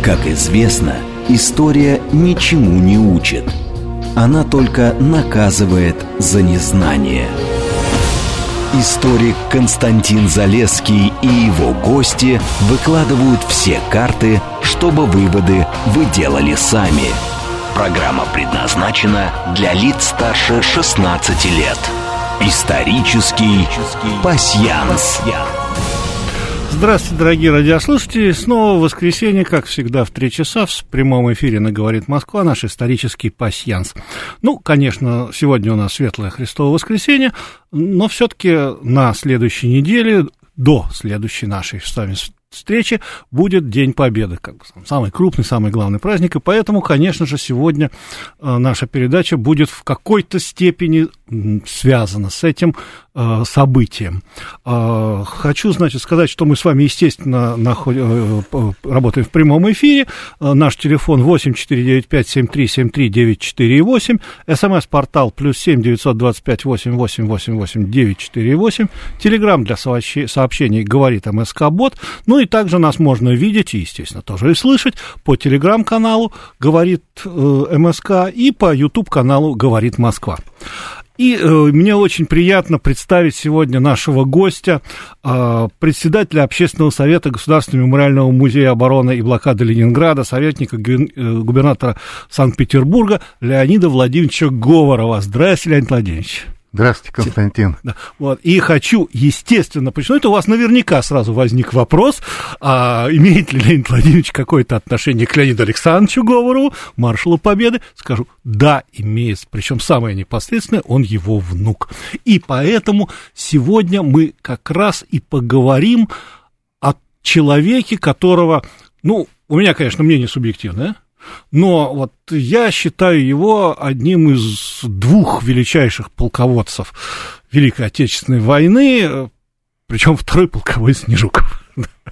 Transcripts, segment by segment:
Как известно, история ничему не учит. Она только наказывает за незнание. Историк Константин Залесский и его гости выкладывают все карты, чтобы выводы вы делали сами. Программа предназначена для лиц старше 16 лет. Исторический пасьянс. Здравствуйте, дорогие радиослушатели. Снова воскресенье, как всегда, в 3 часа в прямом эфире на «Говорит Москва» наш исторический пасьянс. Ну, конечно, сегодня у нас светлое Христово воскресенье, но все-таки на следующей неделе, до следующей нашей с вами встречи, будет День Победы, как бы самый крупный, самый главный праздник, и поэтому, конечно же, сегодня наша передача будет в какой-то степени связана с этим событием. Хочу, значит, сказать, что мы с вами, естественно, работаем в прямом эфире. Наш телефон 8495-7373-948, СМС-портал +7 925 88 88 948, Телеграм для сообщений «Говорит МСК-бот». Ну и также нас можно видеть, и, естественно, тоже и слышать по Телеграм-каналу «Говорит МСК» и по YouTube-каналу «Говорит Москва». И мне очень приятно представить сегодня нашего гостя, председателя Общественного совета Государственного мемориального музея обороны и блокады Ленинграда, советника губернатора Санкт-Петербурга Леонида Владимировича Говорова. Здравствуйте, Леонид Владимирович. Здравствуйте, Константин. Да, вот, и хочу, естественно, почему это у вас наверняка сразу возник вопрос, имеет ли Леонид Владимирович какое-то отношение к Леониду Александровичу Говорову, маршалу Победы. Скажу, да, имеет, причем самое непосредственное, он его внук. И поэтому сегодня мы как раз и поговорим о человеке, которого, ну, у меня, конечно, мнение субъективное, но вот я считаю его одним из 2 величайших полководцев Великой Отечественной войны, причем второй полководец не Жуков,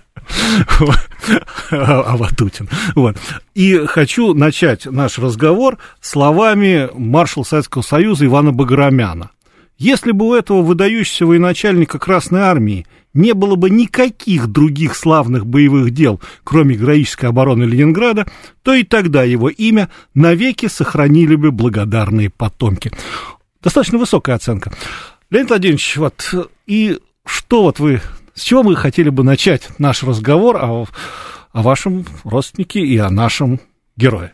а Ватутин. Вот. И хочу начать наш разговор словами маршала Советского Союза Ивана Баграмяна. Если бы у этого выдающегося военачальника Красной Армии не было бы никаких других славных боевых дел, кроме героической обороны Ленинграда, то и тогда его имя навеки сохранили бы благодарные потомки. Достаточно высокая оценка. Леонид Владимирович, вот, и что вот вы, с чего мы хотели бы начать наш разговор о вашем родственнике и о нашем герое?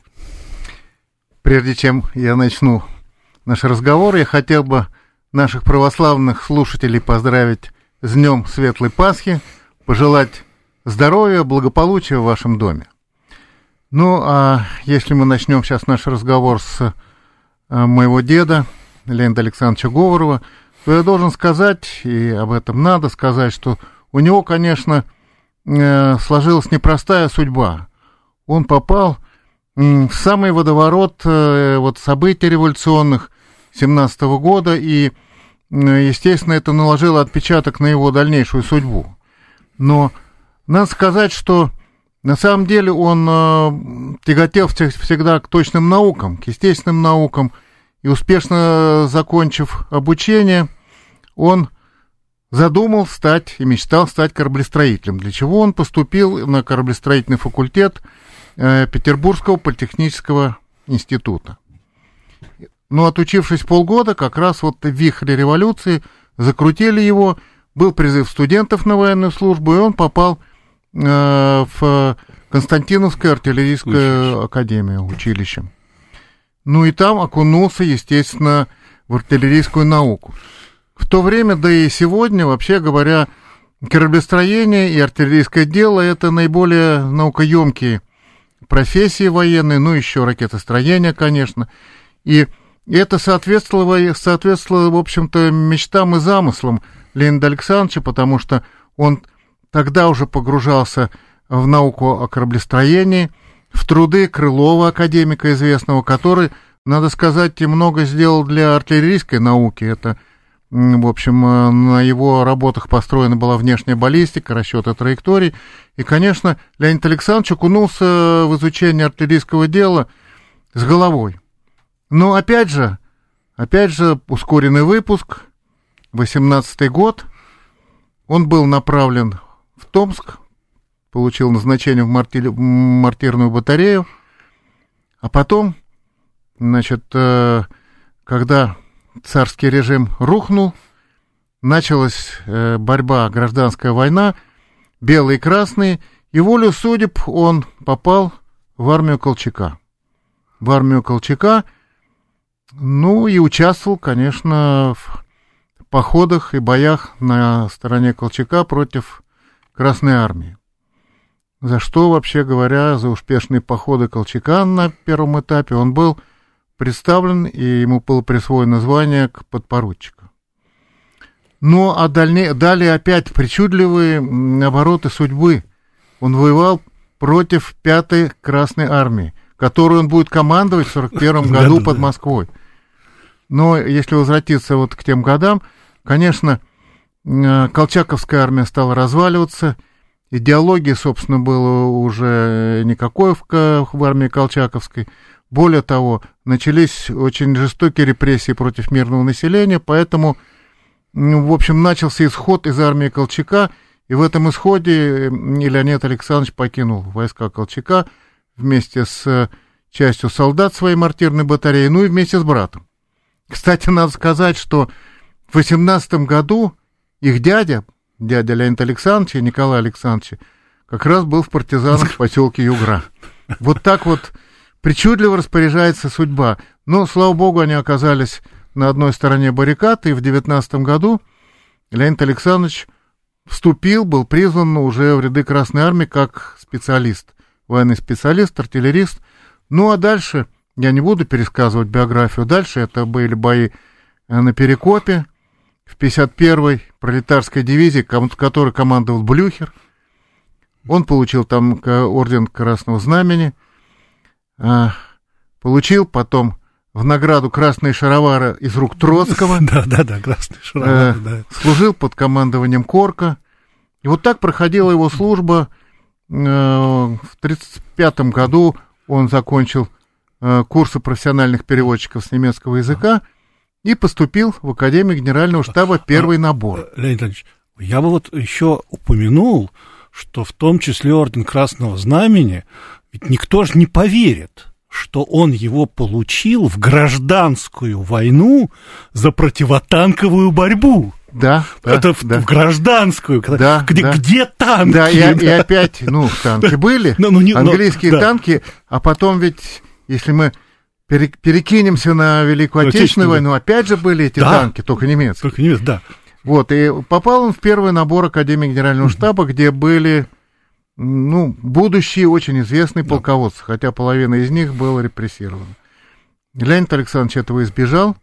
Прежде чем я начну наш разговор, я хотел бы наших православных слушателей поздравить с Днем Светлой Пасхи, пожелать здоровья, благополучия в вашем доме. Ну, а если мы начнем сейчас наш разговор с моего деда, Леонида Александровича Говорова, то я должен сказать, и об этом надо сказать, что у него, конечно, сложилась непростая судьба. Он попал в самый водоворот событий революционных 1917 года, и, естественно, это наложило отпечаток на его дальнейшую судьбу. Но надо сказать, что на самом деле он тяготел всегда к точным наукам, к естественным наукам, и успешно закончив обучение, он задумал стать и мечтал стать кораблестроителем, для чего он поступил на кораблестроительный факультет Петербургского политехнического института. Но отучившись полгода, как раз вот в вихре революции закрутили его, был призыв студентов на военную службу, и он попал в Константиновскую артиллерийскую академию, училище. Ну и там окунулся, естественно, в артиллерийскую науку. В то время, да и сегодня, вообще говоря, кораблестроение и артиллерийское дело — это наиболее наукоемкие профессии военные, ну еще ракетостроение, конечно, и это соответствовало, в общем-то, мечтам и замыслам Леонида Александровича, потому что он тогда уже погружался в науку о кораблестроении, в труды Крылова, академика известного, который, надо сказать, и много сделал для артиллерийской науки. Это, в общем, на его работах построена была внешняя баллистика, расчеты траекторий. И, конечно, Леонид Александрович окунулся в изучение артиллерийского дела с головой. Но опять же, ускоренный выпуск, 18-й год, он был направлен в Томск, получил назначение в мортирную батарею. А потом, значит, когда царский режим рухнул, началась борьба, гражданская война, белые и красные, и волею судеб он попал в армию Колчака. В армию Колчака, ну и участвовал, конечно, в походах и боях на стороне Колчака против Красной армии. За что, вообще говоря, за успешные походы Колчака на первом этапе он был представлен, и ему было присвоено звание подпоручика. Ну, а далее опять причудливые обороты судьбы. Он воевал против 5-й Красной армии, которую он будет командовать в 1941 году под Москвой. Но если возвратиться вот к тем годам, конечно, Колчаковская армия стала разваливаться, идеологии, собственно, было уже никакой в армии Колчаковской. Более того, начались очень жестокие репрессии против мирного населения, поэтому, в общем, начался исход из армии Колчака, и в этом исходе Леонид Александрович покинул войска Колчака вместе с частью солдат своей мортирной батареи, ну и вместе с братом. Кстати, надо сказать, что в 18 году их дядя Леонида Александровича, Николая Александровича, как раз был в партизанах в поселке Югра. Вот так вот причудливо распоряжается судьба. Но, слава богу, они оказались на одной стороне баррикад, и в 19 году Леонид Александрович был призван уже в ряды Красной армии как специалист, военный специалист, артиллерист. Ну, а дальше, я не буду пересказывать биографию, дальше это были бои на Перекопе, в 51-й пролетарской дивизии, которой командовал Блюхер. Он получил там орден Красного Знамени, получил потом в награду красные шаровары из рук Троцкого. Да, красные шаровары, служил под командованием Корка. И вот так проходила его служба. В 1935 году он закончил курсы профессиональных переводчиков с немецкого языка и поступил в Академию Генерального штаба первый набор. Леонид Ильич, я бы вот еще упомянул, что в том числе орден Красного Знамени, ведь никто же не поверит, что он его получил в гражданскую войну за противотанковую борьбу. Да. В гражданскую, где танки? Да, и опять, танки были, английские танки, а потом ведь, если мы перекинемся на Великую Отечественную войну, опять же были эти танки, только немецкие. Да. Вот, и попал он в первый набор Академии Генерального штаба, где были, будущие очень известные полководцы, хотя половина из них была репрессирована. Леонид Александрович этого избежал,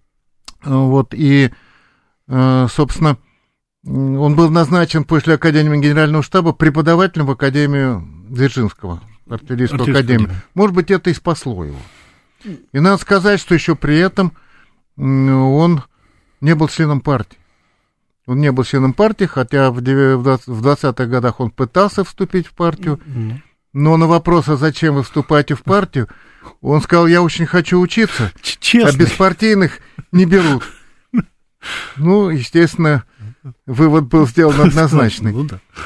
и, собственно, он был назначен после Академии Генерального штаба преподавателем в Академию Дзержинского, артиллерийскую академию. Может быть, это и спасло его. И надо сказать, что еще при этом он не был членом партии. Он не был членом партии, хотя в 20-х годах он пытался вступить в партию, но на вопрос, а зачем вы вступаете в партию, он сказал, я очень хочу учиться, а беспартийных не берут. Естественно, вывод был сделан однозначный.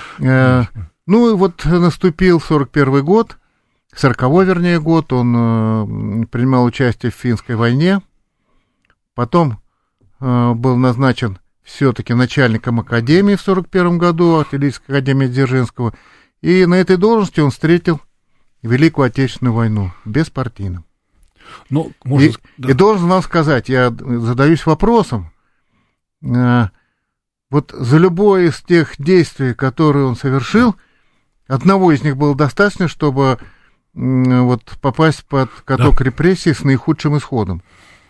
И вот наступил 41-й год, 40-й, вернее, год, он принимал участие в финской войне, потом был назначен все-таки начальником академии в 41 году, артиллерийской академии Дзержинского, и на этой должности он встретил Великую Отечественную войну беспартийным. И должен вам сказать, я задаюсь вопросом, вот за любое из тех действий, которые он совершил, одного из них было достаточно, чтобы попасть под каток репрессий с наихудшим исходом.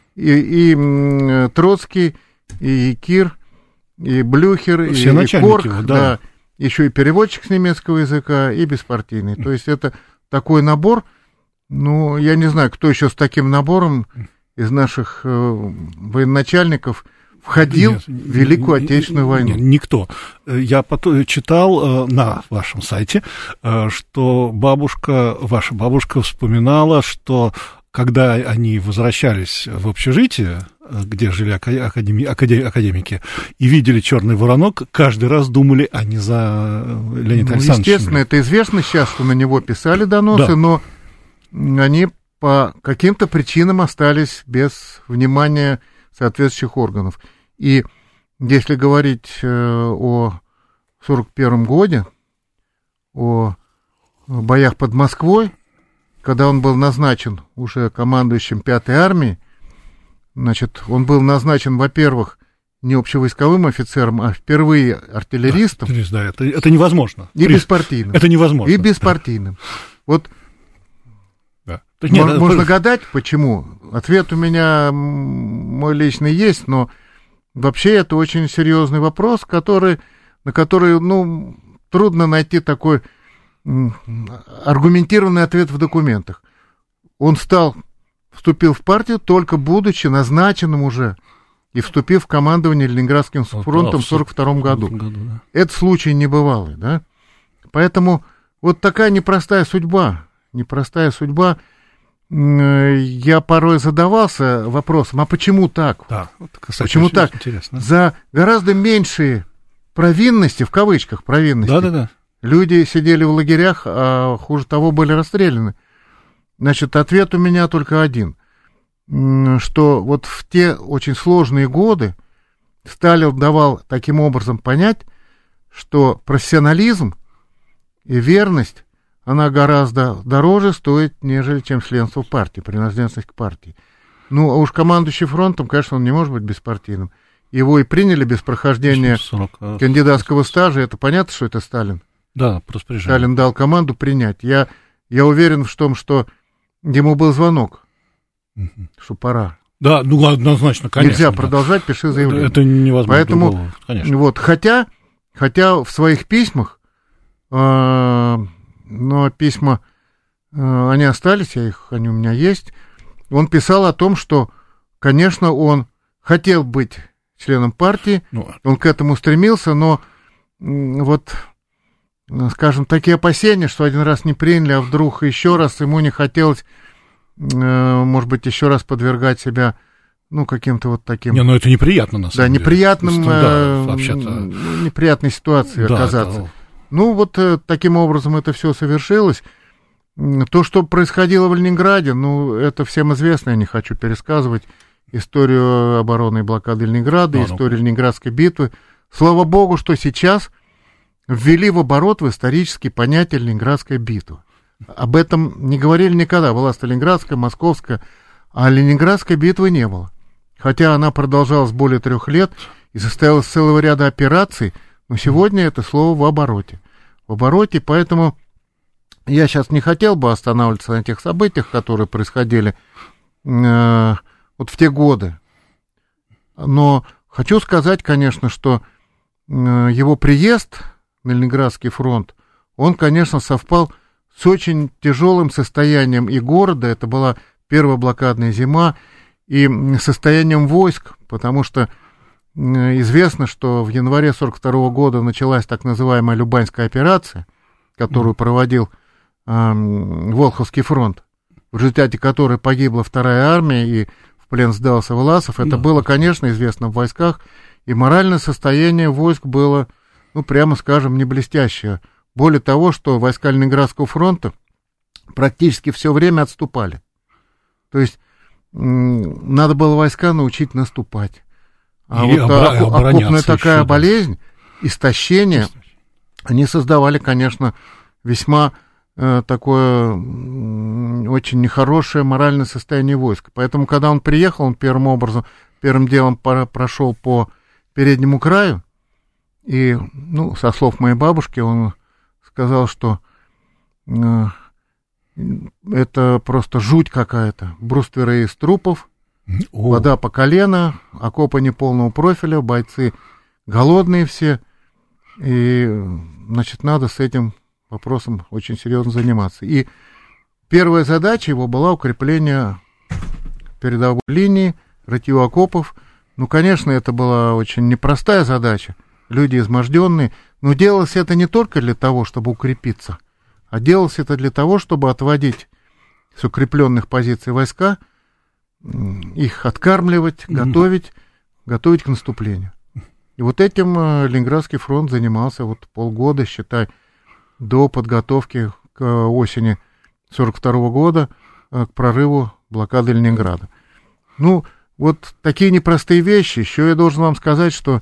И Троцкий, и Кир, и Блюхер, и Корк, его, еще и переводчик с немецкого языка, и беспартийный. То есть это такой набор, я не знаю, кто еще с таким набором из наших военачальников входил в Великую Отечественную войну. Никто. Я читал на вашем сайте, что ваша бабушка вспоминала, что когда они возвращались в общежитие, где жили академики, и видели черный воронок, каждый раз думали, а не за Леонида Александровича. Естественно, это известно сейчас, что на него писали доносы, да. Но они по каким-то причинам остались без внимания соответствующих органов. И если говорить о 1941 году, о боях под Москвой, когда он был назначен уже командующим 5-й армией, значит, он был назначен, во-первых, не общевойсковым офицером, а впервые артиллеристом. Да, это невозможно. И беспартийным. Это невозможно. И беспартийным. Да. Вот да. Можно гадать, почему. Ответ у меня мой личный есть, но вообще это очень серьезный вопрос, на который, трудно найти такой аргументированный ответ в документах. Он вступил в партию, только будучи назначенным уже и вступив в командование Ленинградским фронтом в 1942 году. Да. Это случай небывалый, да? Поэтому вот такая непростая судьба. Я порой задавался вопросом, а почему так? Да, кстати, почему так? Интересно. За гораздо меньшие провинности, в кавычках провинности, да. Люди сидели в лагерях, а хуже того, были расстреляны. Значит, ответ у меня только один, что вот в те очень сложные годы Сталин давал таким образом понять, что профессионализм и верность, она гораздо дороже стоит, нежели чем членство в партии, принадлежность к партии. Ну, а уж командующий фронтом, конечно, он не может быть беспартийным. Его и приняли без прохождения кандидатского стажа, это понятно, что это Сталин. Да, просто приезжал. Сталин дал команду принять. Я уверен в том, что ему был звонок, что пора. Да, однозначно, конечно. Нельзя продолжать, пиши заявление. Это невозможно. Поэтому, другого, конечно. Вот, хотя в своих письмах, но письма, они остались, они у меня есть, он писал о том, что, конечно, он хотел быть членом партии, он к этому стремился, но вот... Скажем, такие опасения, что один раз не приняли, а вдруг еще раз ему не хотелось, может быть, еще раз подвергать себя, каким-то вот таким... Не, это неприятно, на самом деле. Неприятным, вообще-то... неприятной ситуации оказаться. Да. Таким образом это все совершилось. То, что происходило в Ленинграде, это всем известно, я не хочу пересказывать историю обороны и блокады Ленинграда, историю Ленинградской битвы. Слава богу, что сейчас... ввели в оборот в исторический понятие Ленинградская битва. Об этом не говорили никогда. Была Сталинградская, Московская, а Ленинградской битвы не было. Хотя она продолжалась более 3 лет и состояла из целого ряда операций, но сегодня это слово в обороте. Поэтому я сейчас не хотел бы останавливаться на тех событиях, которые происходили вот в те годы. Но хочу сказать, конечно, что его приезд на Ленинградский фронт, он, конечно, совпал с очень тяжелым состоянием и города, это была первая блокадная зима, и состоянием войск, потому что известно, что в январе 1942 года началась так называемая Любанская операция, которую проводил Волховский фронт, в результате которой погибла 2-я армия и в плен сдался Власов. Это было, конечно, известно в войсках, и моральное состояние войск было, прямо скажем, не блестящее. Более того, что войска Ленинградского фронта практически все время отступали. То есть надо было войска научить наступать. А и окопная такая болезнь, истощение, они создавали, конечно, весьма такое очень нехорошее моральное состояние войска. Поэтому, когда он приехал, он первым делом прошел по переднему краю, и, со слов моей бабушки, он сказал, что это просто жуть какая-то. Брустверы из трупов, вода по колено, окопы неполного профиля, бойцы голодные все. И, надо с этим вопросом очень серьезно заниматься. И первая задача его была укрепление передовой линии, рытье окопов. Конечно, это была очень непростая задача. Люди изможденные, но делалось это не только для того, чтобы укрепиться, а делалось это для того, чтобы отводить с укрепленных позиций войска, их откармливать, готовить к наступлению. И вот этим Ленинградский фронт занимался вот полгода, считай, до подготовки к осени 1942 года к прорыву блокады Ленинграда. Ну, вот такие непростые вещи. Еще я должен вам сказать, что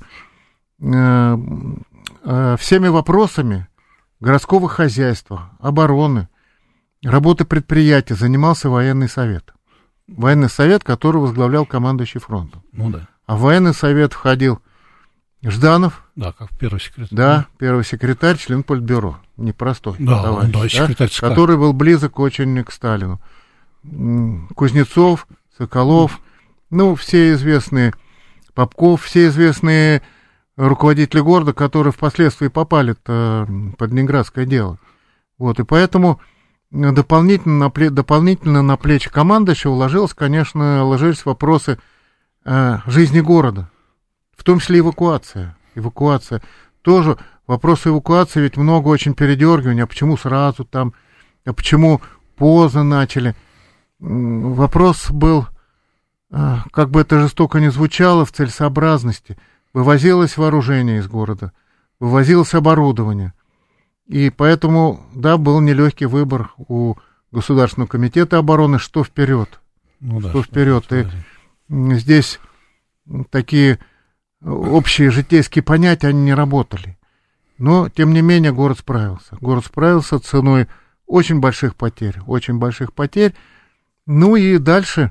всеми вопросами городского хозяйства, обороны, работы предприятий занимался военный совет. Военный совет, который возглавлял командующий фронтом. Ну да. А в военный совет входил Жданов. Да, как первый секретарь. Да, первый секретарь, член Политбюро. Непростой товарищ, да, секретарь ЦК. Который был близок очень к Сталину. Кузнецов, Соколов, ну, все известные, Попков, все известные руководители города, которые впоследствии попали под Ленинградское дело. Вот, и поэтому дополнительно на плечи командующего ложились вопросы жизни города, в том числе эвакуация. Эвакуация. Тоже вопросы эвакуации, ведь много очень передергиваний, а почему сразу там, а почему поздно начали. Вопрос был, как бы это жестоко ни звучало, в целесообразности. Вывозилось вооружение из города, вывозилось оборудование. И поэтому, да, был нелегкий выбор у Государственного комитета обороны, что вперед. Ну, да, что вперед. И здесь такие общие житейские понятия, они не работали. Но, тем не менее, город справился. Город справился ценой очень больших потерь. Ну и дальше,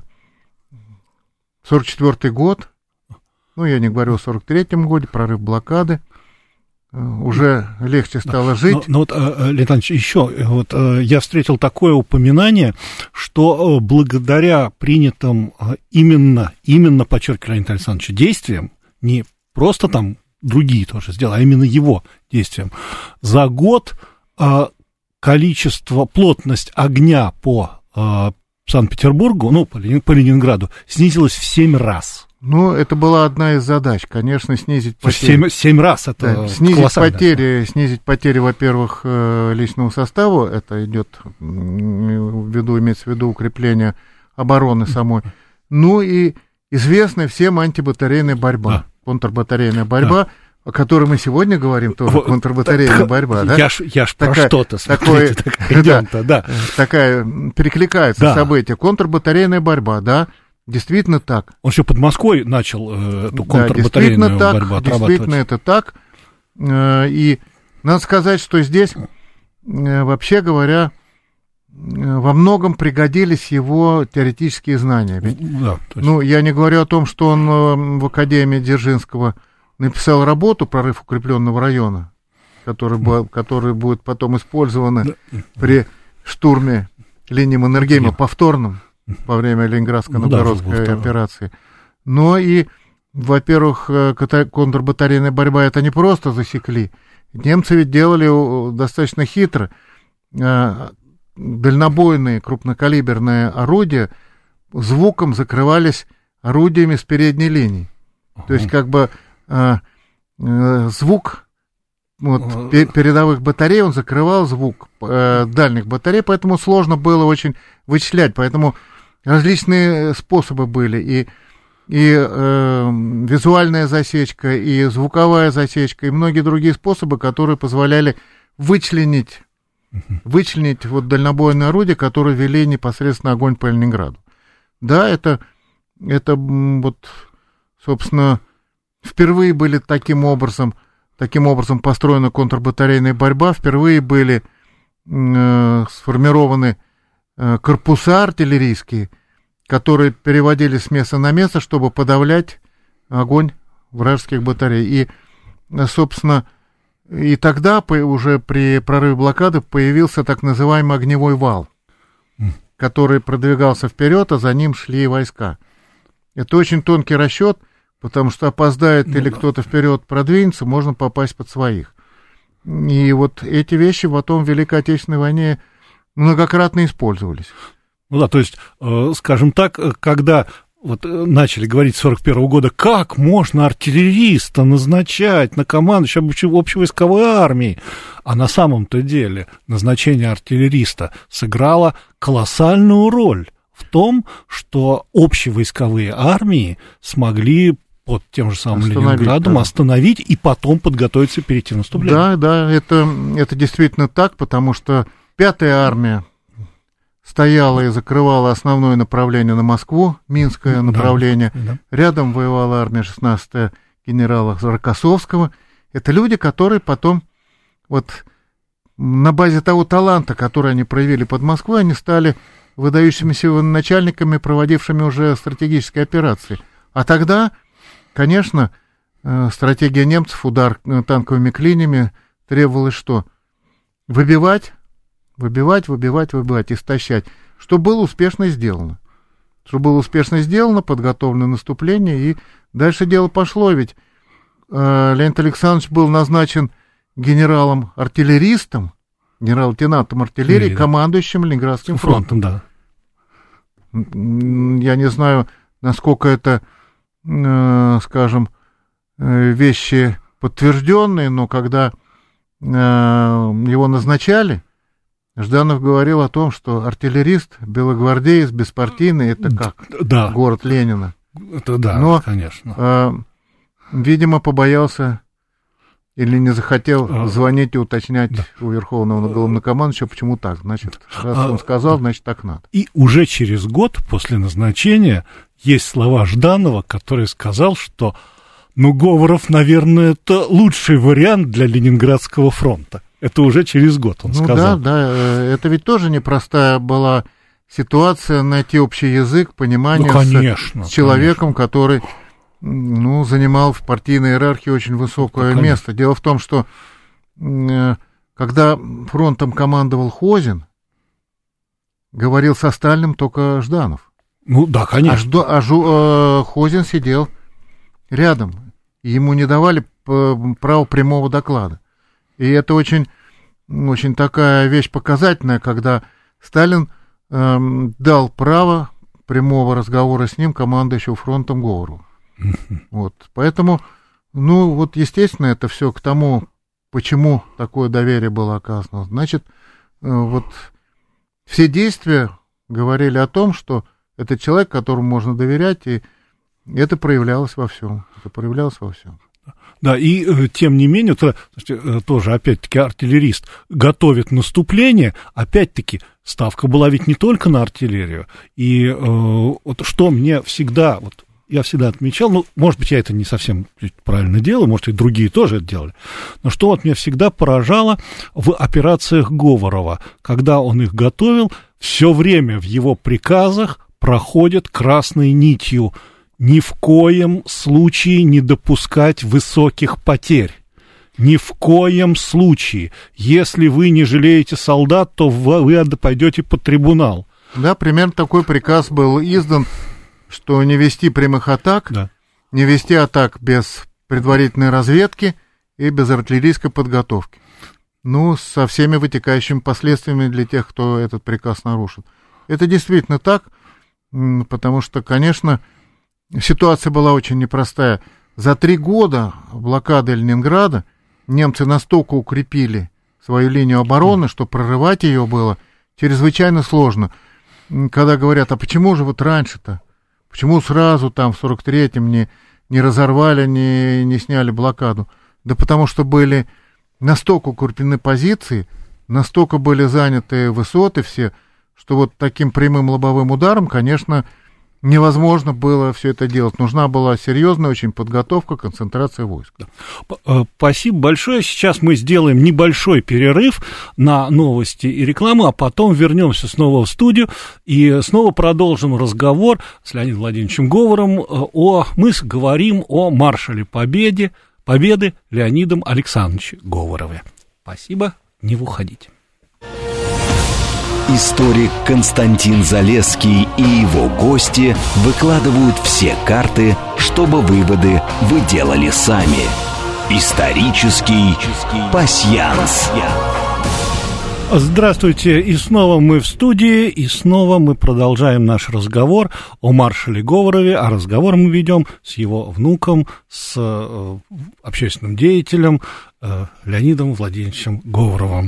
1944 год, ну, я не говорю о 1943 годе, прорыв блокады, уже легче стало жить. Но вот, Леонид Ильич, еще вот я встретил такое упоминание, что благодаря принятым именно, подчеркиваю, Леонид Александрович, действиям, не просто там другие тоже сделали, а именно его действиям, за год плотность огня по Санкт-Петербургу, ну, по Ленинграду, снизилась в 7 раз. Ну, это была одна из задач, конечно, снизить потери. 7 раз это да, снизить потери, во-первых, личного состава, это идет имеется в виду укрепление обороны самой. Ну и известная всем антибатарейная борьба, да. Контрбатарейная борьба, да. О которой мы сегодня говорим, тоже контрбатарейная борьба. Да? Я ж про что-то, смотрите, такая перекликается событие. Контрбатарейная борьба, да. Действительно так. Он еще под Москвой начал эту контрбатарейную борьбу отрабатывать. Действительно это так. И надо сказать, что здесь, вообще говоря, во многом пригодились его теоретические знания. Ведь, ну, я не говорю о том, что он в Академии Дзержинского написал работу «Прорыв укрепленного района», которая будет потом использована при штурме линии Маннергейма повторном во время Ленинградско-Новгородской операции. Но и, во-первых, контрбатарейная борьба это не просто засекли. Немцы ведь делали достаточно хитро. Дальнобойные крупнокалиберные орудия звуком закрывались орудиями с передней линии. То есть как бы звук передовых батарей, он закрывал звук дальних батарей, поэтому сложно было очень вычислять. Поэтому различные способы были, и визуальная засечка, и звуковая засечка, и многие другие способы, которые позволяли вычленить вот дальнобойные орудия, которые вели непосредственно огонь по Ленинграду. Да, это вот, собственно, впервые были таким образом построена контрбатарейная борьба, впервые были сформированы корпуса артиллерийские, которые переводились с места на место, чтобы подавлять огонь вражеских батарей. И, собственно, и тогда уже при прорыве блокады появился так называемый огневой вал, который продвигался вперед, а за ним шли войска. Это очень тонкий расчет, потому что опоздает или кто-то вперед продвинется, можно попасть под своих. И вот эти вещи потом в Великой Отечественной войне многократно использовались. Ну да, то есть, скажем так, когда вот начали говорить с 1941 года, как можно артиллериста назначать на командующего общевойсковой армии, а на самом-то деле назначение артиллериста сыграло колоссальную роль в том, что общевойсковые армии смогли под тем же самым Ленинградом остановить и потом подготовиться перейти в наступление. Да, это действительно так, потому что 5-я армия стояла и закрывала основное направление на Москву, Минское направление. Да. Рядом воевала армия 16-я генерала Рокоссовского. Это люди, которые потом, вот на базе того таланта, который они проявили под Москвой, они стали выдающимися начальниками, проводившими уже стратегические операции. А тогда, конечно, стратегия немцев, удар танковыми клинями, требовалось что? Выбивать, истощать. Что было успешно сделано. Подготовлено наступление, и дальше дело пошло, ведь Леонид Александрович был назначен генералом-артиллеристом, генерал-лейтенантом артиллерии, командующим Ленинградским фронтом. Да. Я не знаю, насколько это, скажем, вещи подтвержденные, но когда его назначали, Жданов говорил о том, что артиллерист, белогвардеец, беспартийный, это как город Ленина. Это да, но, конечно. Видимо, побоялся или не захотел звонить и уточнять у Верховного Главнокомандующего, почему так. Значит, раз он сказал, значит, так надо. И уже через год после назначения есть слова Жданова, который сказал, что Говоров, наверное, это лучший вариант для Ленинградского фронта. Это уже через год он сказал. Да, это ведь тоже непростая была ситуация, найти общий язык, понимание с человеком, который занимал в партийной иерархии очень высокое место. Дело в том, что когда фронтом командовал Хозин, говорил со Сталиным только Жданов. Да, конечно. Хозин сидел рядом, и ему не давали права прямого доклада. И это очень, очень такая вещь показательная, когда Сталин дал право прямого разговора с ним командующего фронтом Говорову. Вот. Поэтому, естественно, это все к тому, почему такое доверие было оказано. Значит, все действия говорили о том, что это человек, которому можно доверять, и это проявлялось во всем. Да, и тем не менее, тоже, опять-таки, артиллерист готовит наступление, опять-таки, ставка была ведь не только на артиллерию, и что мне всегда, я всегда отмечал, может быть, я это не совсем правильно делаю, может, и другие тоже это делали, но что меня всегда поражало в операциях Говорова, когда он их готовил, все время в его приказах проходит красной нитью: ни в коем случае не допускать высоких потерь. Ни в коем случае. Если вы не жалеете солдат, то вы пойдете под трибунал. Да, примерно такой приказ был издан, что не вести прямых атак, не вести атак без предварительной разведки и без артиллерийской подготовки. Со всеми вытекающими последствиями для тех, кто этот приказ нарушит. Это действительно так, потому что, конечно, ситуация была очень непростая. За 3 года блокады Ленинграда немцы настолько укрепили свою линию обороны, что прорывать ее было чрезвычайно сложно. Когда говорят, а почему же раньше-то? Почему сразу там в 43-м не разорвали, не сняли блокаду? Да потому что были настолько укреплены позиции, настолько были заняты высоты все, что таким прямым лобовым ударом, конечно, невозможно было все это делать. Нужна была серьезная очень подготовка, концентрация войск. Спасибо большое. Сейчас мы сделаем небольшой перерыв на новости и рекламу, а потом вернемся снова в студию и снова продолжим разговор с Леонидом Владимировичем Говоровым. Мы говорим о маршале Победы Леонидом Александровиче Говорове. Спасибо, не уходите. Историк Константин Залесский и его гости выкладывают все карты, чтобы выводы вы делали сами. Исторический пасьянс. Здравствуйте, и снова мы в студии, и снова мы продолжаем наш разговор о маршале Говорове, а разговор мы ведем с его внуком, с общественным деятелем Леонидом Владимировичем Говоровым.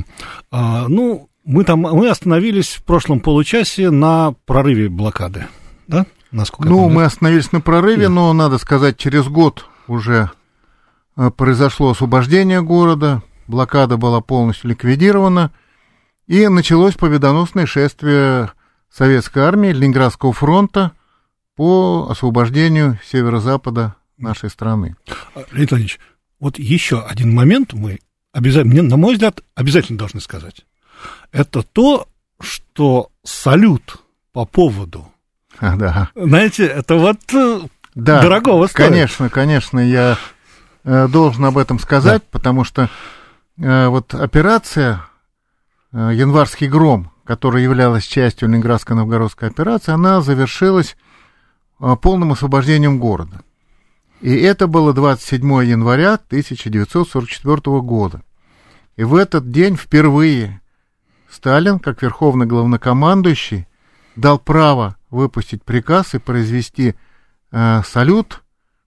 Мы остановились в прошлом получасе на прорыве блокады, да? Насколько мы остановились на прорыве, но, надо сказать, через год уже произошло освобождение города, блокада была полностью ликвидирована, и началось победоносное шествие советской армии Ленинградского фронта по освобождению северо-запада нашей страны. Леонид Владимирович, вот еще один момент мы обязательно, на мой взгляд, обязательно должны сказать. Это то, что салют по поводу, знаете, это вот дорогого стоит. Конечно, я должен об этом сказать, потому что вот операция «Январский гром», которая являлась частью Ленинградской новгородской операции, она завершилась полным освобождением города. И это было 27 января 1944 года. И в этот день впервые Сталин, как верховный главнокомандующий, дал право выпустить приказ и произвести салют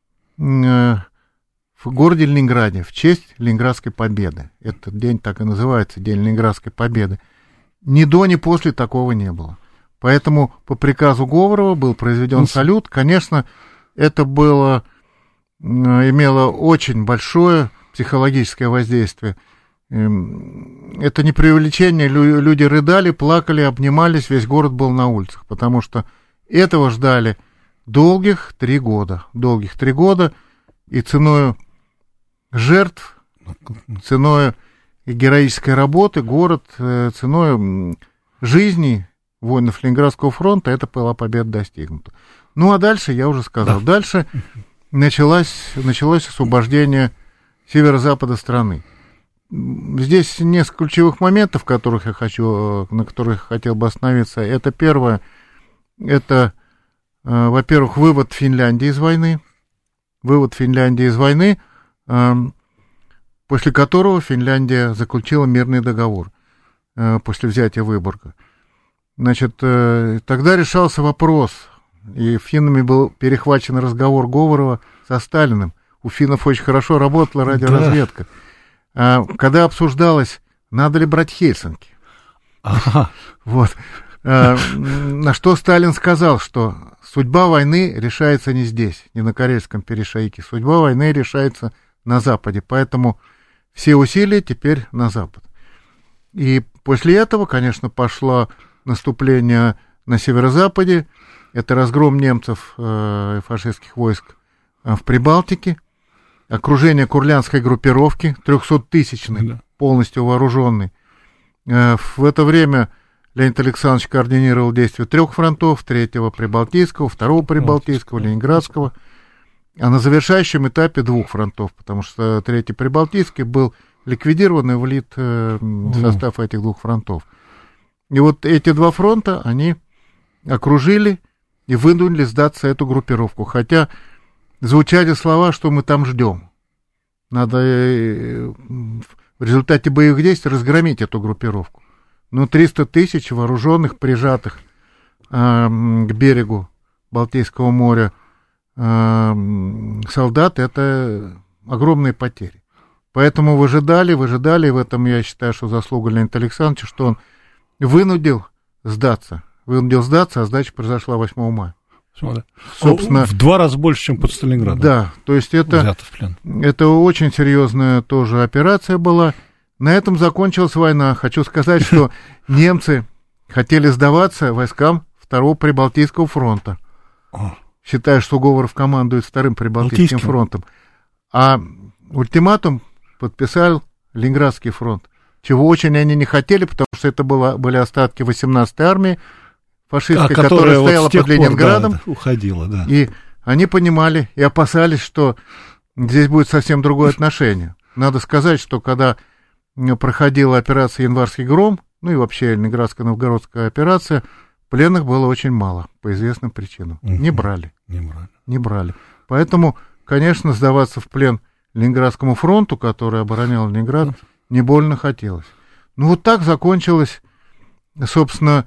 в городе Ленинграде в честь Ленинградской победы. Этот день так и называется, День Ленинградской победы. Ни до, ни после такого не было. Поэтому по приказу Говорова был произведен салют. Конечно, это имело очень большое психологическое воздействие. Это не преувеличение, люди рыдали, плакали, обнимались, весь город был на улицах, потому что этого ждали долгих 3 года. И ценою жертв, ценой героической работы город, ценой жизни воинов Ленинградского фронта эта была победа достигнута. А дальше, я уже сказал, дальше началось освобождение северо-запада страны. Здесь несколько ключевых моментов, на которых я хотел бы остановиться. Это первое, во-первых, вывод Финляндии из войны, после которого Финляндия заключила мирный договор после взятия Выборга. Значит, тогда решался вопрос, и финнами был перехвачен разговор Говорова со Сталиным. У финнов очень хорошо работала радиоразведка. Когда обсуждалось, надо ли брать Хельсинки. Вот. На что Сталин сказал, что судьба войны решается не здесь, не на Карельском перешейке. Судьба войны решается на Западе, поэтому все усилия теперь на Запад. И после этого, конечно, пошло наступление на северо-западе. Это разгром немцев и фашистских войск в Прибалтике, окружение курляндской группировки, 300-тысячной, полностью вооруженной. В это время Леонид Александрович координировал действия 3 фронтов: 3-го Прибалтийского, 2-го Прибалтийского, Ленинградского, а на завершающем этапе 2 фронтов, потому что 3-й Прибалтийский был ликвидирован и влит в состав этих 2 фронтов. И вот эти 2 фронта, они окружили и вынудили сдаться эту группировку, хотя звучали слова, что мы там ждем. Надо в результате боевых действий разгромить эту группировку. 300 тысяч вооруженных, прижатых к берегу Балтийского моря солдат — это огромные потери. Поэтому выжидали, в этом, я считаю, что заслуга Леонида Александровича, что он вынудил сдаться, а сдача произошла 8 мая. Собственно, в 2 раза больше, чем под Сталинградом. Да, то есть это очень серьезная тоже операция была. На этом закончилась война. Хочу сказать, что немцы хотели сдаваться войскам 2-го Прибалтийского фронта, считая, что Говоров командует 2-м Прибалтийским фронтом. А ультиматум подписал Ленинградский фронт, чего очень они не хотели, потому что это были остатки 18-й армии фашистской, которая стояла под Ленинградом. Уходила, да. И они понимали и опасались, что здесь будет совсем другое отношение. Надо сказать, что когда проходила операция «Январский гром», и вообще Ленинградская новгородская операция, пленных было очень мало, по известным причинам. Не брали. Поэтому, конечно, сдаваться в плен Ленинградскому фронту, который оборонял Ленинград, не больно хотелось. Ну, вот так закончилась, собственно,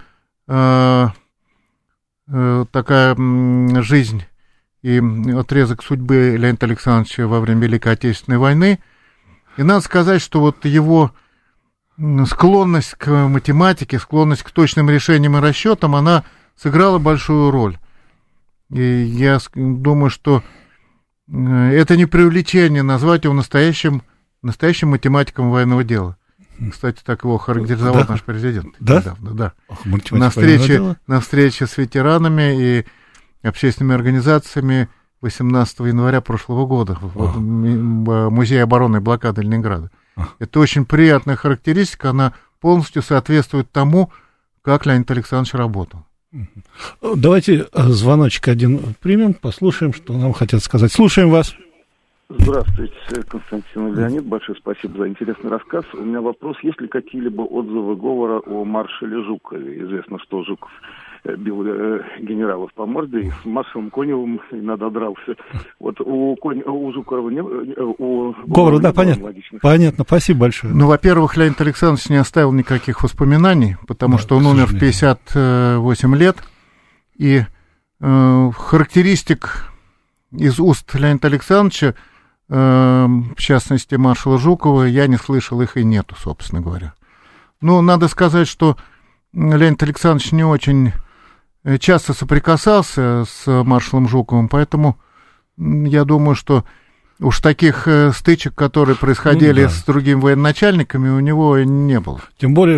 такая жизнь и отрезок судьбы Леонида Александровича во время Великой Отечественной войны. И надо сказать, что вот его склонность к математике, склонность к точным решениям и расчетам, она сыграла большую роль. И я думаю, что это не преувеличение назвать его настоящим математиком военного дела. Кстати, так его характеризовал наш президент. Да? Недавно, да. На встрече с ветеранами и общественными организациями 18 января прошлого года в Музее обороны и блокады Ленинграда. Это очень приятная характеристика, она полностью соответствует тому, как Леонид Александрович работал. Давайте звоночек один примем, послушаем, что нам хотят сказать. Слушаем вас. Здравствуйте, Константин и Леонид. Большое спасибо за интересный рассказ. У меня вопрос, есть ли какие-либо отзывы Говора о маршале Жукове? Известно, что Жуков бил генералов по морде, и с маршалом Коневым иногда дрался. Вот у Жукова не у Говора, да, понятно. Понятно, спасибо большое. Ну, во-первых, Леонид Александрович не оставил никаких воспоминаний, потому что он умер в 58 лет, и характеристик из уст Леонида Александровича, в частности, маршала Жукова, я не слышал, их и нету, собственно говоря. Но надо сказать, что Леонид Александрович не очень часто соприкасался с маршалом Жуковым, поэтому я думаю, что уж таких стычек, которые происходили с другими военачальниками, у него не было. Тем более,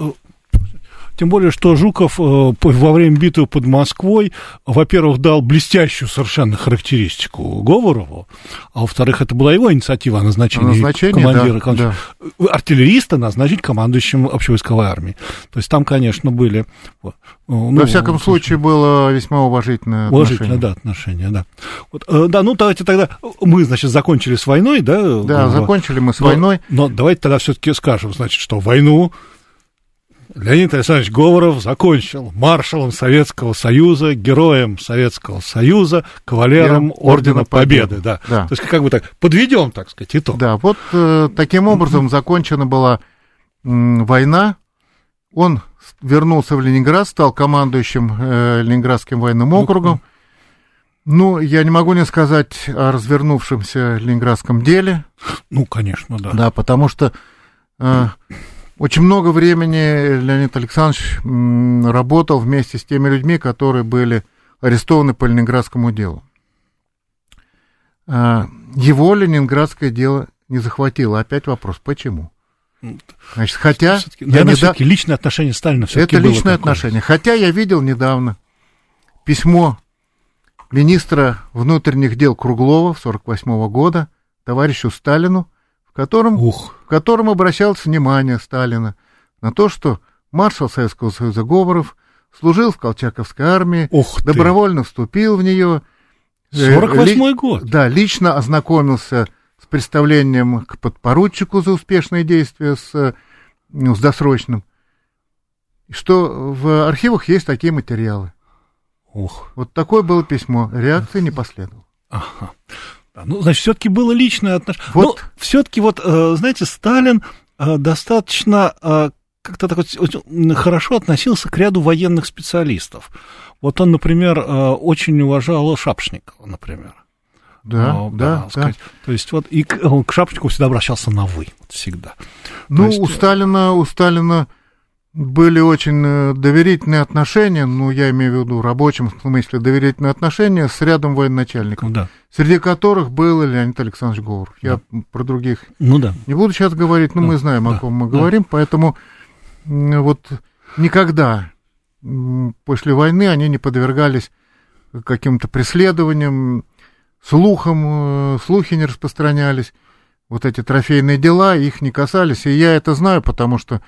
что Жуков во время битвы под Москвой, во-первых, дал блестящую совершенно характеристику Говорову, а во-вторых, это была его инициатива о назначении командира, артиллериста назначить командующим общевойсковой армией. То есть там, конечно, были... Во всяком случае, было весьма уважительное отношение. Да. Вот, давайте тогда... Мы, значит, закончили с войной, да? Да, закончили мы с войной. Но давайте тогда все-таки скажем, значит, что войну Леонид Александрович Говоров закончил маршалом Советского Союза, героем Советского Союза, кавалером Ордена Победы. Да. То есть, как бы так, подведем, так сказать, итог. Да, вот таким образом закончена была война. Он вернулся в Ленинград, стал командующим Ленинградским военным округом. Ну, я не могу не сказать о развернувшемся ленинградском деле. Ну, конечно, да. Да, потому что... Очень много времени Леонид Александрович работал вместе с теми людьми, которые были арестованы по ленинградскому делу. Его ленинградское дело не захватило. Опять вопрос, почему? Значит, хотя... Все-таки личное отношение Сталина все-таки было. Это личное отношение. Хотя я видел недавно письмо министра внутренних дел Круглова 1948 года товарищу Сталину, в котором обращалось внимание Сталина на то, что маршал Советского Союза Говоров служил в Колчаковской армии, добровольно вступил в нее. 48-й год. Да, лично ознакомился с представлением к подпоручику за успешные действия с досрочным. И что в архивах есть такие материалы. Вот такое было письмо. Реакции не последовало. Ага. Ну, значит, все-таки было личное отношение. Вот. Но все-таки, знаете, Сталин достаточно как-то так вот хорошо относился к ряду военных специалистов. Вот он, например, очень уважал Шапошникова, например. Да. То есть вот и к Шапошникову всегда обращался на «вы», всегда. Ну, у Сталина были очень доверительные отношения, я имею в виду в рабочем смысле доверительные отношения с рядом военачальников, среди которых был Леонид Александрович Говоров. Я про других не буду сейчас говорить, но мы знаем, о ком мы говорим, поэтому вот никогда после войны они не подвергались каким-то преследованиям, слухам, слухи не распространялись, вот эти трофейные дела их не касались, и я это знаю, потому что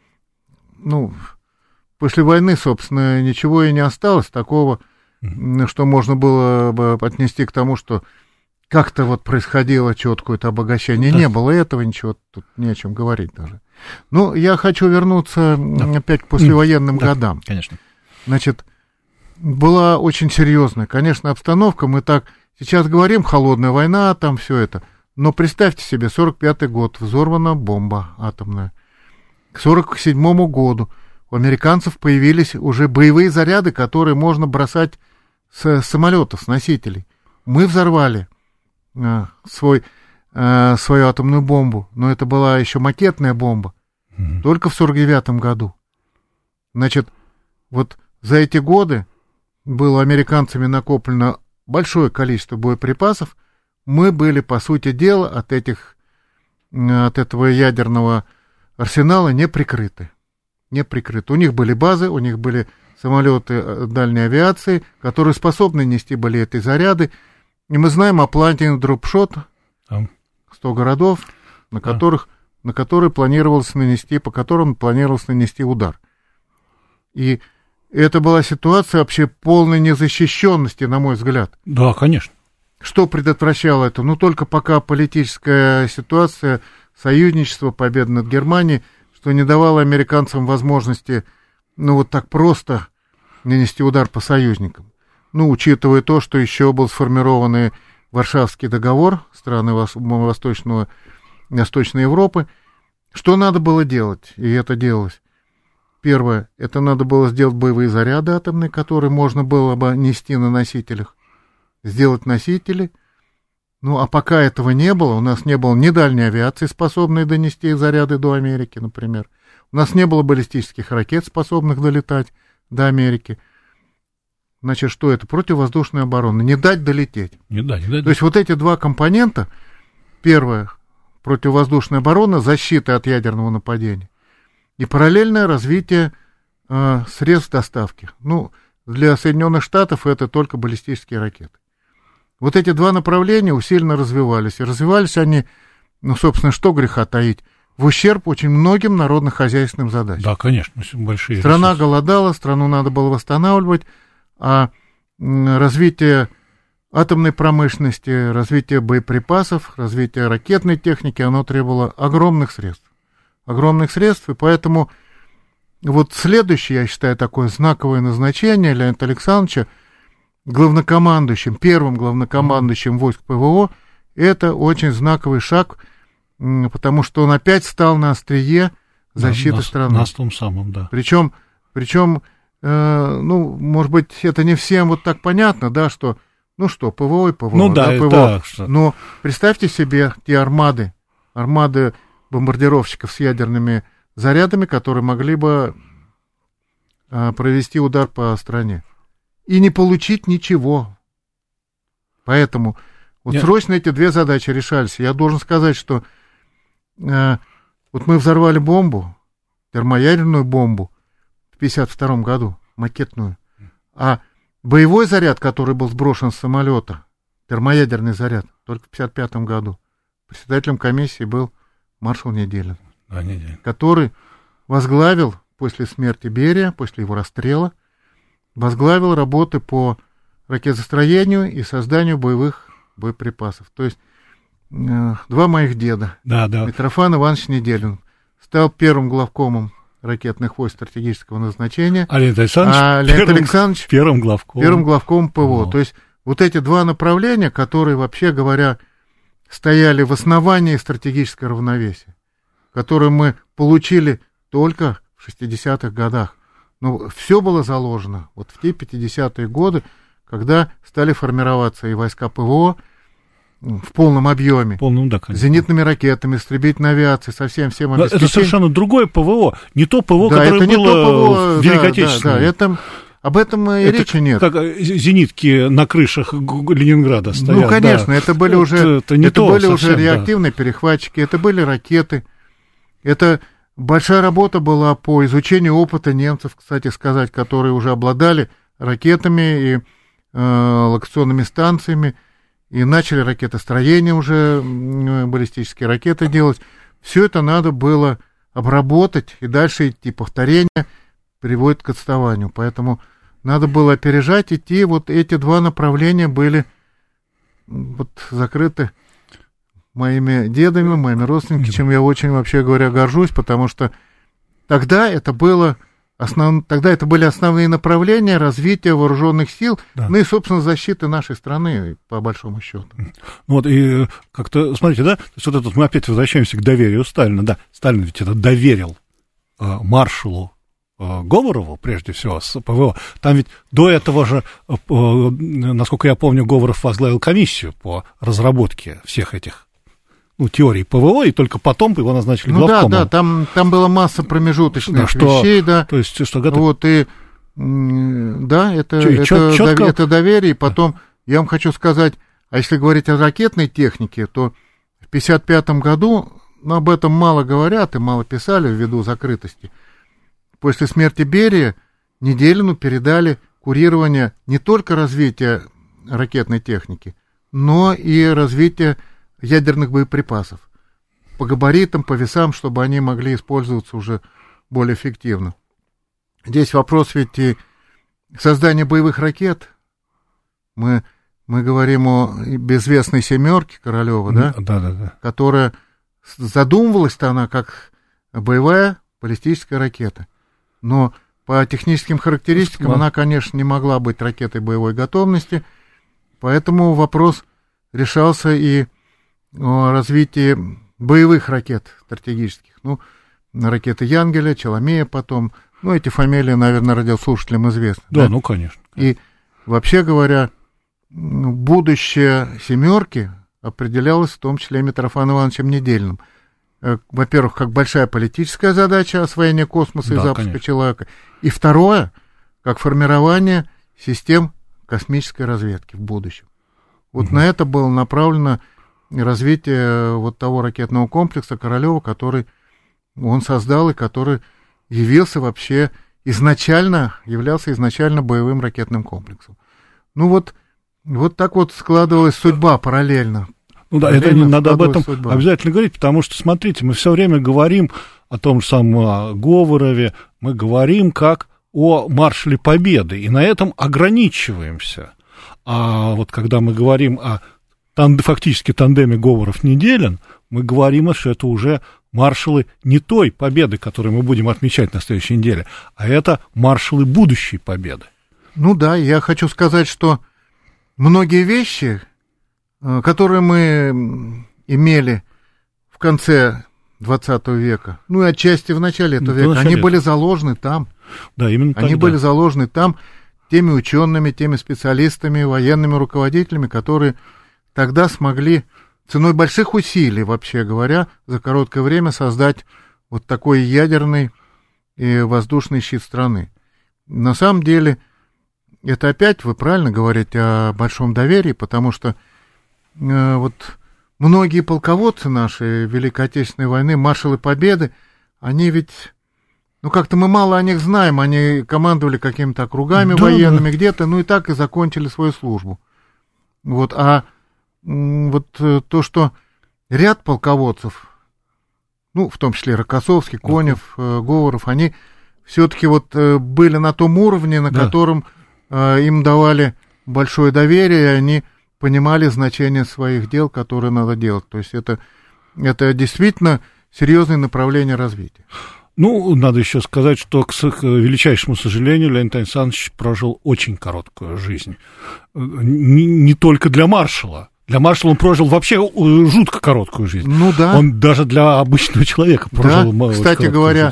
после войны, собственно, ничего и не осталось такого, что можно было бы отнести к тому, что как-то вот происходило четкое обогащение. Не было этого, ничего, тут не о чем говорить даже. Я хочу вернуться опять к послевоенным годам. Конечно. Значит, была очень серьезная, конечно, обстановка. Мы так сейчас говорим, холодная война, там все это. Но представьте себе, 1945 год, взорвана бомба атомная, к 1947 году у американцев появились уже боевые заряды, которые можно бросать с самолетов, с носителей. Мы взорвали свою атомную бомбу, но это была еще макетная бомба, только в 1949 году. Значит, вот за эти годы было американцами накоплено большое количество боеприпасов. Мы были, по сути дела, от этого ядерного арсенала не прикрыты. У них были базы, у них были самолеты дальней авиации, которые способны нести были эти заряды. И мы знаем о плане дропшот, 100 городов, по которым планировалось нанести удар. И это была ситуация вообще полной незащищенности, на мой взгляд. Да, конечно. Что предотвращало это? Только пока политическая ситуация, союзничество, победа над Германией, что не давало американцам возможности, вот так просто нанести удар по союзникам. Учитывая то, что еще был сформированный Варшавский договор страны Восточной Европы, что надо было делать, и это делалось. Первое, это надо было сделать боевые заряды атомные, которые можно было бы нести на носителях, сделать носители. А пока этого не было, у нас не было ни дальней авиации, способной донести заряды до Америки, например. У нас не было баллистических ракет, способных долетать до Америки. Значит, что это? Противовоздушная оборона. Не дать долететь. Не дать. То есть вот эти два компонента. Первое, противовоздушная оборона, защита от ядерного нападения. И параллельное развитие средств доставки. Для Соединенных Штатов это только баллистические ракеты. Вот эти два направления усиленно развивались. И развивались они, собственно, что греха таить, в ущерб очень многим народно-хозяйственным задачам. Да, конечно, большие Страна голодала, страну надо было восстанавливать, а развитие атомной промышленности, развитие боеприпасов, развитие ракетной техники, оно требовало огромных средств. И поэтому вот следующее, я считаю, такое знаковое назначение Леонида Александровича первым главнокомандующим войск ПВО, это очень знаковый шаг, потому что он опять стал на острие защиты страны. На том самом, да. Причем, может быть, это не всем вот так понятно, да, что, ПВО и ПВО. ПВО. Но представьте себе те армады бомбардировщиков с ядерными зарядами, которые могли бы провести удар по стране и не получить ничего. Поэтому срочно эти две задачи решались. Я должен сказать, что мы взорвали бомбу, термоядерную бомбу в 1952 году, макетную, а боевой заряд, который был сброшен с самолета, термоядерный заряд, только в 1955 году, председателем комиссии был маршал Неделин, который возглавил после смерти Берия, после его расстрела, возглавил работы по ракетостроению и созданию боевых боеприпасов. То есть два моих деда, Митрофан Иванович Неделин, стал первым главкомом ракетных войск стратегического назначения, а Леонид Александрович первым главкомом ПВО. То есть вот эти два направления, которые, вообще говоря, стояли в основании стратегического равновесия, которые мы получили только в 60-х годах. Все было заложено вот в те 50-е годы, когда стали формироваться и войска ПВО в полном объеме, зенитными ракетами, истребительной авиацией, со всем обеспечением. Это совершенно другое ПВО, не то ПВО, которое было в Великой Отечественной. Об этом и речи нет. Как зенитки на крышах Ленинграда стоят. Конечно, это были уже реактивные перехватчики, это были ракеты. Это большая работа была по изучению опыта немцев, кстати сказать, которые уже обладали ракетами и локационными станциями, и начали ракетостроение уже, баллистические ракеты делать. Все это надо было обработать, и дальше идти. Повторение приводит к отставанию. Поэтому надо было опережать, идти. Вот эти два направления были закрыты моими дедами, моими родственниками, чем я очень, вообще говоря, горжусь, потому что тогда это были основные направления развития вооруженных сил, и, собственно, защиты нашей страны, по большому счету. И как-то, смотрите, да, то есть мы опять возвращаемся к доверию Сталина. Да, Сталин ведь это доверил маршалу Говорову, прежде всего, с ПВО, там ведь до этого же, насколько я помню, Говоров возглавил комиссию по разработке всех этих теорий ПВО, и только потом его назначили главкомом. Да, там была масса промежуточных вещей, да. То есть, что готов... Вот, и, да, это доверие, и потом, я вам хочу сказать, а если говорить о ракетной технике, то в 1955 году, об этом мало говорят и мало писали ввиду закрытости. После смерти Берия Неделину передали курирование не только развития ракетной техники, но и развития ядерных боеприпасов по габаритам, по весам, чтобы они могли использоваться уже более эффективно. Здесь вопрос ведь и создания боевых ракет. Мы говорим о безвестной «семерке» Королева, да? Да. Которая задумывалась-то она как боевая баллистическая ракета. Но по техническим характеристикам она, конечно, не могла быть ракетой боевой готовности, поэтому вопрос решался и о развитии боевых ракет стратегических. Ракеты Янгеля, Челомея потом. Эти фамилии, наверное, радиослушателям известны. Да, конечно. И, вообще говоря, будущее «семерки» определялось в том числе и Митрофаном Ивановичем Недельным. Во-первых, как большая политическая задача освоения космоса и запуска человека. И второе, как формирование систем космической разведки в будущем. На это было направлено развитие того ракетного комплекса Королева, который он создал и который явился изначально боевым ракетным комплексом. Вот так складывалась судьба параллельно. Это надо об этом обязательно говорить, потому что, смотрите, мы все время говорим о том же самом Говорове, мы говорим как о маршале Победы, и на этом ограничиваемся. А когда мы говорим о фактически тандеме Говоров-Неделин, мы говорим, что это уже маршалы не той победы, которую мы будем отмечать на следующей неделе, а это маршалы будущей победы. Я хочу сказать, что многие вещи, которые мы имели в конце XX века, и отчасти в начале этого века, они были заложены там. Да, именно так. Они были заложены там теми учеными, теми специалистами, военными руководителями, которые тогда смогли ценой больших усилий, вообще говоря, за короткое время создать такой ядерный и воздушный щит страны. На самом деле, это опять, вы правильно говорите о большом доверии, потому что многие полководцы нашей Великой Отечественной войны, маршалы Победы, они ведь, как-то мы мало о них знаем, они командовали какими-то округами военными где-то, и так и закончили свою службу. То, что ряд полководцев, в том числе Рокоссовский, Конев, Говоров, они все-таки были на том уровне, на котором им давали большое доверие, и они понимали значение своих дел, которые надо делать. То есть это действительно серьезное направление развития. Надо еще сказать, что, к величайшему сожалению, Леонид Александрович прожил очень короткую жизнь. Не только для маршала. Для маршала он прожил вообще жутко короткую жизнь. Он даже для обычного человека прожил кстати говоря,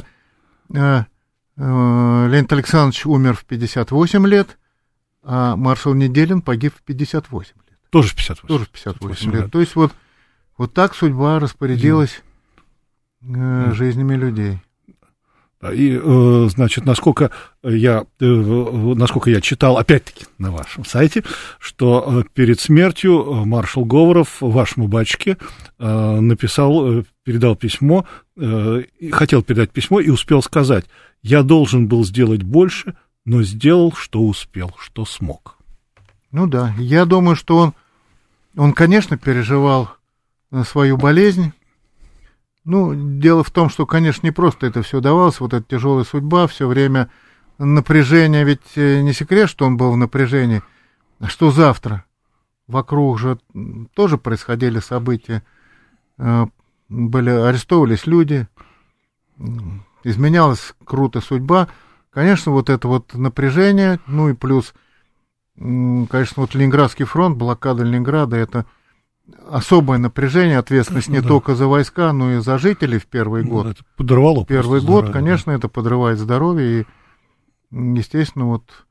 Леонид Александрович умер в 58 лет, а маршал Неделин погиб в 58 лет. Тоже в 58. Тоже в 58 лет. То есть так судьба распорядилась жизнями людей. И, насколько я читал, опять-таки, на вашем сайте, что перед смертью маршал Говоров вашему батюшке передал письмо, хотел передать письмо и успел сказать: «Я должен был сделать больше, но сделал, что успел, что смог». Я думаю, что он, конечно, переживал свою болезнь. Дело в том, что, конечно, не просто это все давалось, эта тяжелая судьба, все время напряжение, ведь не секрет, что он был в напряжении. Что завтра? Вокруг же тоже происходили события, арестовывались люди, изменялась круто судьба. Конечно, это напряжение, и плюс, конечно, Ленинградский фронт, блокада Ленинграда, это особое напряжение, ответственность не только за войска, но и за жителей в первый год. Это подорвало. Первый год, конечно, это подрывает здоровье, и, естественно,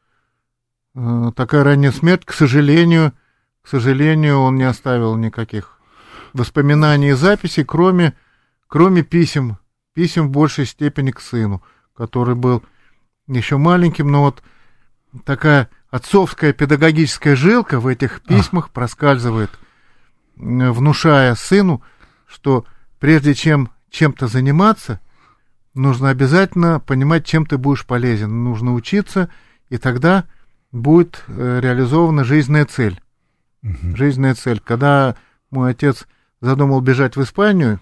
вот такая ранняя смерть, к сожалению, он не оставил никаких воспоминаний и записей, кроме писем в большей степени к сыну, который был еще маленьким, но вот такая отцовская педагогическая жилка в этих письмах проскальзывает, внушая сыну, что прежде чем чем-то заниматься, нужно обязательно понимать, чем ты будешь полезен. Нужно учиться, и тогда будет реализована жизненная цель. Жизненная цель. Когда мой отец задумал бежать в Испанию,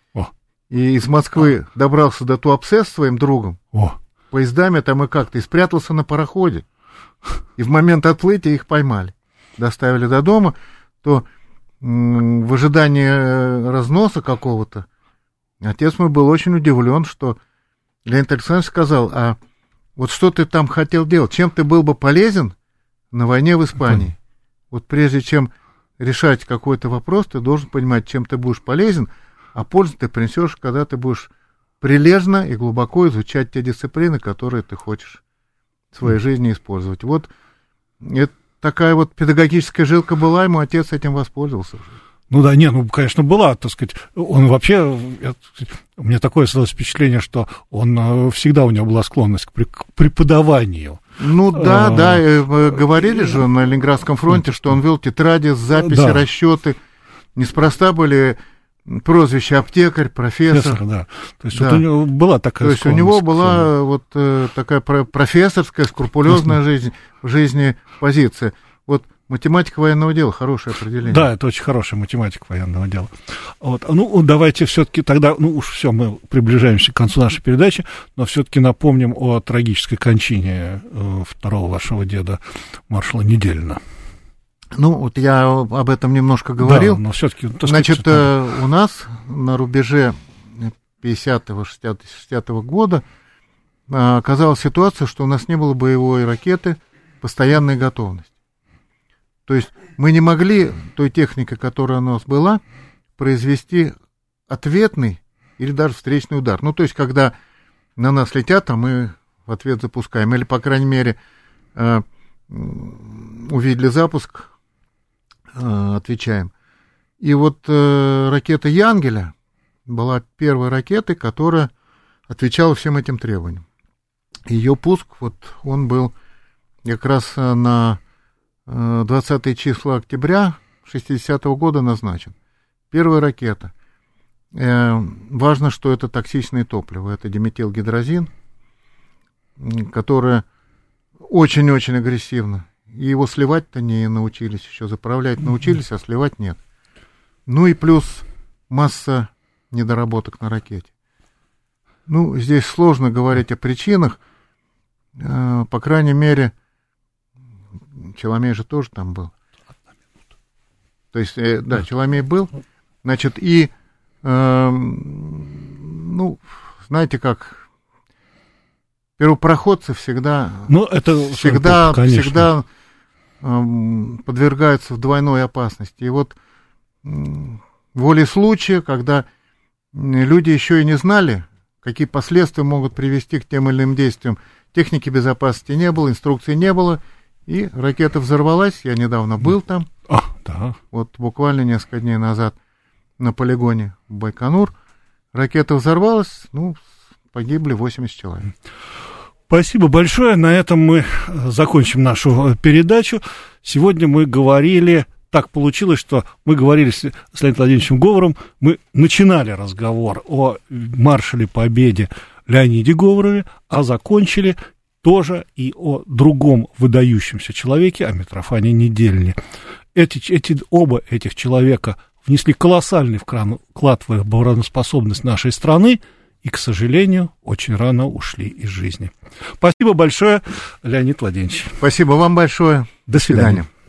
и из Москвы добрался до Туапсе с своим другом, поездами там и как-то, и спрятался на пароходе. И в момент отплытия их поймали. Доставили до дома, то в ожидании разноса какого-то отец мой был очень удивлен, что Леонид Александрович сказал: а вот что ты там хотел делать? Чем ты был бы полезен на войне в Испании? Вот прежде чем решать какой-то вопрос, ты должен понимать, чем ты будешь полезен, а пользу ты принесешь, когда ты будешь прилежно и глубоко изучать те дисциплины, которые ты хочешь в своей жизни использовать. Вот это такая вот педагогическая жилка была, и мой отец этим воспользовался. Ну да, конечно, была, так сказать, он вообще, у меня такое создалось впечатление, что он всегда, у него была склонность к преподаванию. Ну да, говорили же на Ленинградском фронте, что он вел тетради, записи, расчеты. Неспроста были прозвища аптекарь, профессор. Да. То есть вот у него была такая склонность. То есть у него была вот такая профессорская, скрупулезная жизни позиция. Вот математика военного дела — хорошее определение. Да, это очень хорошая математика военного дела. Вот. Ну, давайте все-таки тогда, все, мы приближаемся к концу нашей передачи, но все-таки напомним о трагической кончине второго вашего деда, маршала Неделина. Ну, вот я об этом немножко говорил. Да, но все-таки, значит, у нас на рубеже 50-го, 60-го года оказалась ситуация, что у нас не было боевой ракеты постоянной готовности. То есть мы не могли той техникой, которая у нас была, произвести ответный или даже встречный удар. Ну, то есть когда на нас летят, а мы в ответ запускаем. Или, по крайней мере, увидели запуск, отвечаем. И вот ракета «Янгеля» была первой ракетой, которая отвечала всем этим требованиям. Ее пуск, вот он был как раз на 20 числа октября 60-го года назначен. Первая ракета. Важно, что это токсичное топливо, это диметилгидрозин, которое очень-очень агрессивно. И его сливать-то не научились еще, заправлять научились, а сливать нет. Ну и плюс масса недоработок на ракете. Ну, здесь сложно говорить о причинах. По крайней мере, Челомей же тоже там был. То есть, да, Челомей был. Значит, и, знаете как, первопроходцы всегда подвергаются двойной опасности. И вот волей случая, когда люди еще и не знали, какие последствия могут привести к тем или иным действиям, техники безопасности не было, инструкций не было, и ракета взорвалась. Я недавно был там, вот буквально несколько дней назад на полигоне Байконур. Ракета взорвалась, погибли 80 человек. Спасибо большое. На этом мы закончим нашу передачу. Сегодня мы говорили, так получилось, что мы говорили с Леонидом Владимировичем Говоровым, мы начинали разговор о маршале Победе Леониде Говорове, а закончили тоже и о другом выдающемся человеке, о Митрофане Неделине. Оба этих человека внесли колоссальный вклад в обороноспособность нашей страны и, к сожалению, очень рано ушли из жизни. Спасибо большое, Леонид Владимирович. Спасибо вам большое. До свидания.